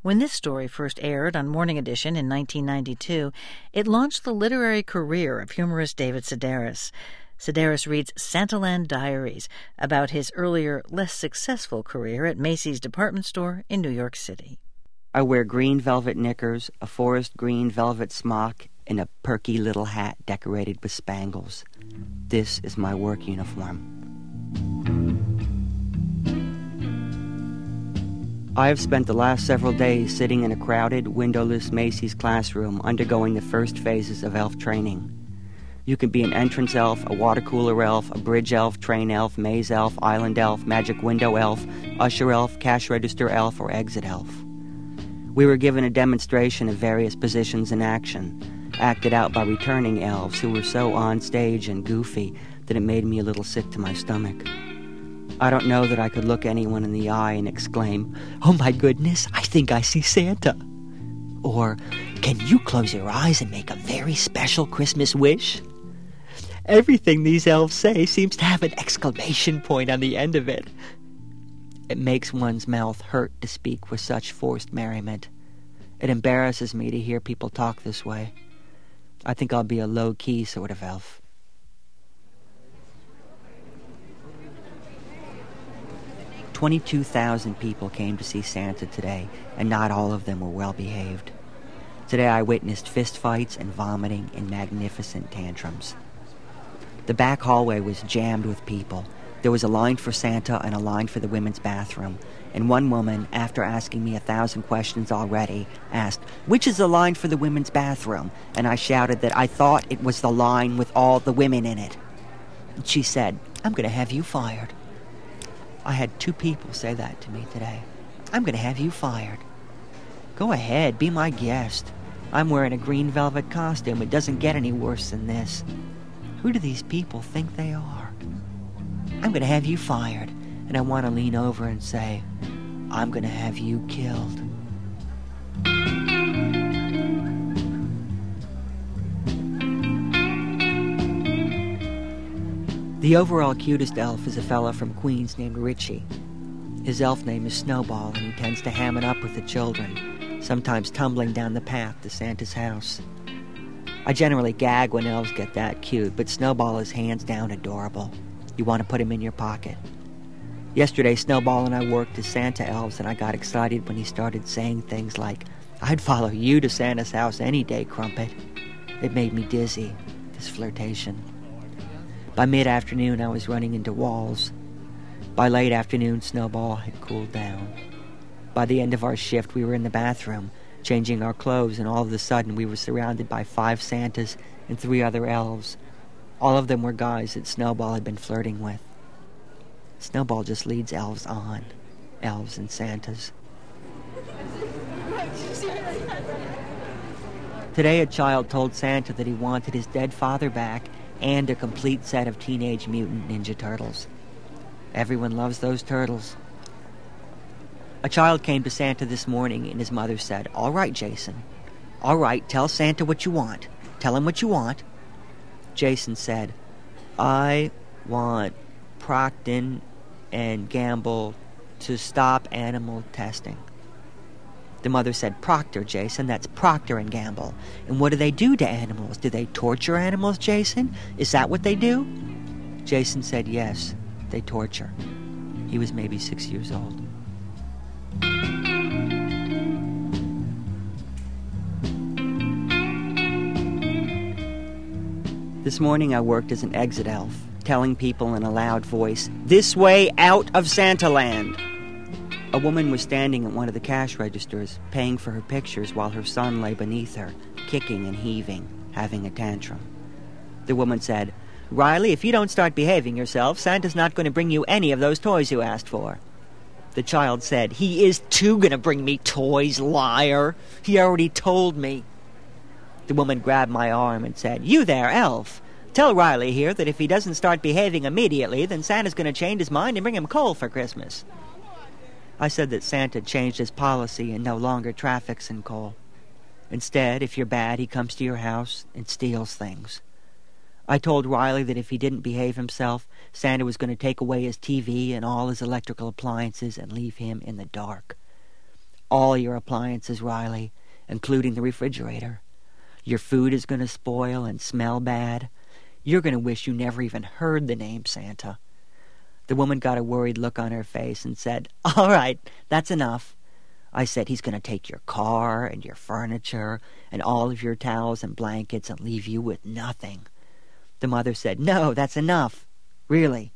When this story first aired on Morning Edition in 1992, it launched the literary career of humorist David Sedaris. Sedaris reads Santaland Diaries, about his earlier, less successful career at Macy's department store in New York City. I wear green velvet knickers, a forest green velvet smock, and a perky little hat decorated with spangles. This is my work uniform. I have spent the last several days sitting in a crowded, windowless Macy's classroom undergoing the first phases of elf training. You can be an entrance elf, a water cooler elf, a bridge elf, train elf, maze elf, island elf, magic window elf, usher elf, cash register elf, or exit elf. We were given a demonstration of various positions in action, acted out by returning elves who were so on stage and goofy that it made me a little sick to my stomach. I don't know that I could look anyone in the eye and exclaim, "Oh my goodness, I think I see Santa." Or, "Can you close your eyes and make a very special Christmas wish?" Everything these elves say seems to have an exclamation point on the end of it. It makes one's mouth hurt to speak with such forced merriment. It embarrasses me to hear people talk this way. I think I'll be a low-key sort of elf. 22,000 people came to see Santa today, and not all of them were well-behaved. Today I witnessed fistfights and vomiting and magnificent tantrums. The back hallway was jammed with people. There was a line for Santa and a line for the women's bathroom, and one woman, after asking me 1,000 questions already, asked, "Which is the line for the women's bathroom?" And I shouted that I thought it was the line with all the women in it. And she said, "I'm going to have you fired." I had 2 people say that to me today. "I'm going to have you fired." Go ahead, be my guest. I'm wearing a green velvet costume. It doesn't get any worse than this. Who do these people think they are? "I'm going to have you fired." And I want to lean over and say, "I'm going to have you killed." The overall cutest elf is a fella from Queens named Richie. His elf name is Snowball, and he tends to ham it up with the children, sometimes tumbling down the path to Santa's house. I generally gag when elves get that cute, but Snowball is hands down adorable. You want to put him in your pocket. Yesterday, Snowball and I worked as Santa elves, and I got excited when he started saying things like, "I'd follow you to Santa's house any day, Crumpet." It made me dizzy, this flirtation. By mid-afternoon, I was running into walls. By late afternoon, Snowball had cooled down. By the end of our shift, we were in the bathroom, changing our clothes, and all of a sudden we were surrounded by 5 Santas and 3 other elves. All of them were guys that Snowball had been flirting with. Snowball just leads elves on. Elves and Santas. Today a child told Santa that he wanted his dead father back and a complete set of Teenage Mutant Ninja Turtles. Everyone loves those turtles. A child came to Santa this morning and his mother said, "All right, Jason. All right, tell Santa what you want. Tell him what you want." Jason said, "I want Procter and Gamble to stop animal testing." The mother said, "Procter, Jason, that's Procter and Gamble. And what do they do to animals? Do they torture animals, Jason? Is that what they do?" Jason said, "Yes, they torture." He was maybe 6 years old. This morning I worked as an exit elf, telling people in a loud voice, "This way out of Santaland." A woman was standing at one of the cash registers, paying for her pictures while her son lay beneath her, kicking and heaving, having a tantrum. The woman said, "Riley, if you don't start behaving yourself, Santa's not going to bring you any of those toys you asked for." The child said, "He is too going to bring me toys, liar. He already told me." The woman grabbed my arm and said, "You there, elf. Tell Riley here that if he doesn't start behaving immediately, then Santa's going to change his mind and bring him coal for Christmas." I said that Santa changed his policy and no longer traffics in coal. Instead, if you're bad, he comes to your house and steals things. I told Riley that if he didn't behave himself, Santa was going to take away his TV and all his electrical appliances and leave him in the dark. All your appliances, Riley, including the refrigerator. Your food is going to spoil and smell bad. You're going to wish you never even heard the name Santa." The woman got a worried look on her face and said, "All right, that's enough." I said, "He's going to take your car and your furniture and all of your towels and blankets and leave you with nothing." The mother said, "No, that's enough. Really."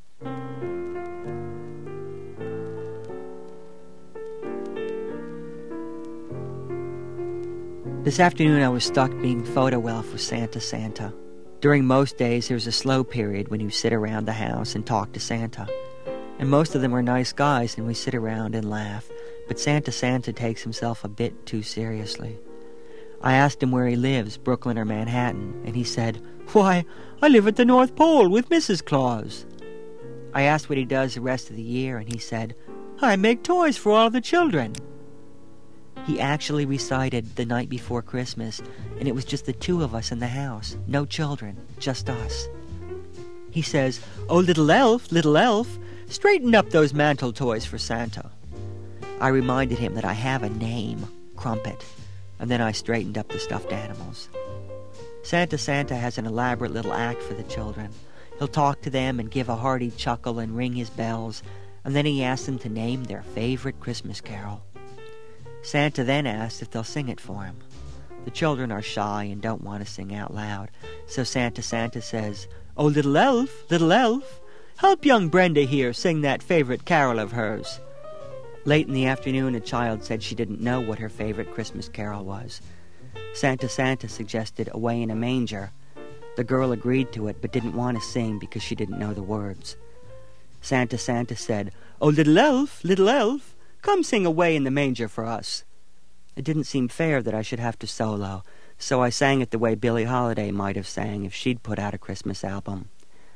This afternoon I was stuck being photo elf for Santa. During most days there's a slow period when you sit around the house and talk to Santa. And most of them are nice guys and we sit around and laugh. But Santa takes himself a bit too seriously. I asked him where he lives, Brooklyn or Manhattan, and he said, "Why, I live at the North Pole with Mrs. Claus." I asked what he does the rest of the year, and he said, "I make toys for all the children." He actually recited The Night Before Christmas, and it was just the two of us in the house. No children, just us. He says, "Oh, little elf, straighten up those mantle toys for Santa." I reminded him that I have a name, Crumpet, and then I straightened up the stuffed animals. Santa has an elaborate little act for the children. He'll talk to them and give a hearty chuckle and ring his bells, and then he asks them to name their favorite Christmas carol. Santa then asks if they'll sing it for him. The children are shy and don't want to sing out loud, so Santa says, "Oh, little elf, help young Brenda here sing that favorite carol of hers." Late in the afternoon, a child said she didn't know what her favorite Christmas carol was. Santa suggested Away in a Manger. The girl agreed to it but didn't want to sing because she didn't know the words. Santa said, "Oh, little elf, come sing Away in the Manger for us." It didn't seem fair that I should have to solo, so I sang it the way Billie Holiday might have sang if she'd put out a Christmas album.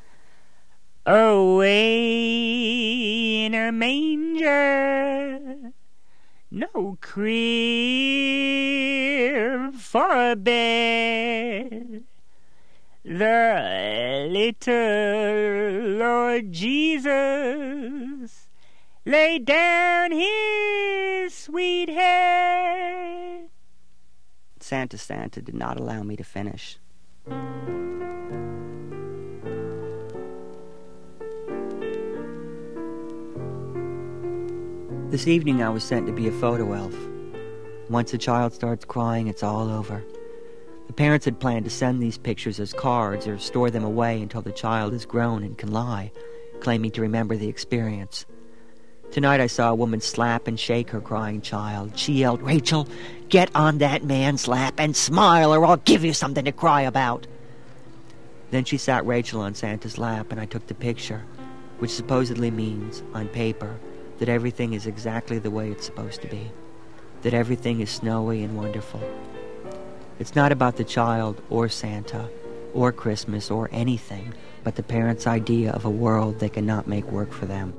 Away in a manger, no crib for a bed, the little Lord Jesus laid down his sweet head. Santa did not allow me to finish. This evening I was sent to be a photo elf. Once a child starts crying, it's all over. The parents had planned to send these pictures as cards or store them away until the child is grown and can lie, claiming to remember the experience. Tonight I saw a woman slap and shake her crying child. She yelled, "Rachel, get on that man's lap and smile or I'll give you something to cry about." Then she sat Rachel on Santa's lap and I took the picture, which supposedly means, on paper, that everything is exactly the way it's supposed to be, that everything is snowy and wonderful. It's not about the child or Santa or Christmas or anything, but the parents' idea of a world they cannot make work for them.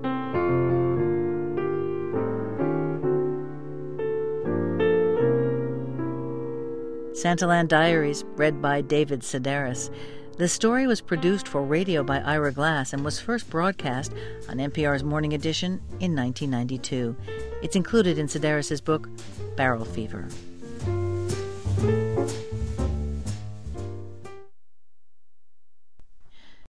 Santaland Diaries, read by David Sedaris. The story was produced for radio by Ira Glass and was first broadcast on NPR's Morning Edition in 1992. It's included in Sedaris' book, Barrel Fever.